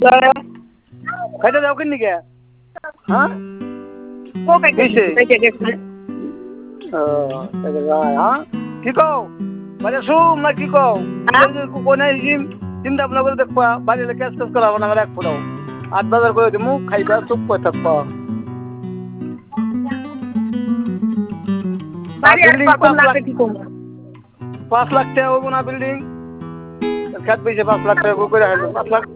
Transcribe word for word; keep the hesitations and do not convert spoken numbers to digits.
খাইতে যাও কিনি কে হ্যাঁ ও কাইতে কাইতে গেছে ও তাহলে হ্যাঁ কি কও বাড়ি শুম না কি কও কোনে জিম চিন্তা ভাবনা করে দেখবা বাড়ি লেগে কাজ করা হবে না এক ফুটাও আট বাজার করে দিমু খাইবা চুপ করে থাকবা বাড়ি আর কম লাগবে কি কম পাঁচ লাখ টাকা হবো না বিল্ডিং খেত পেয়েছে পাঁচ লাখ টাকা করে হারলো পাঁচ লাখ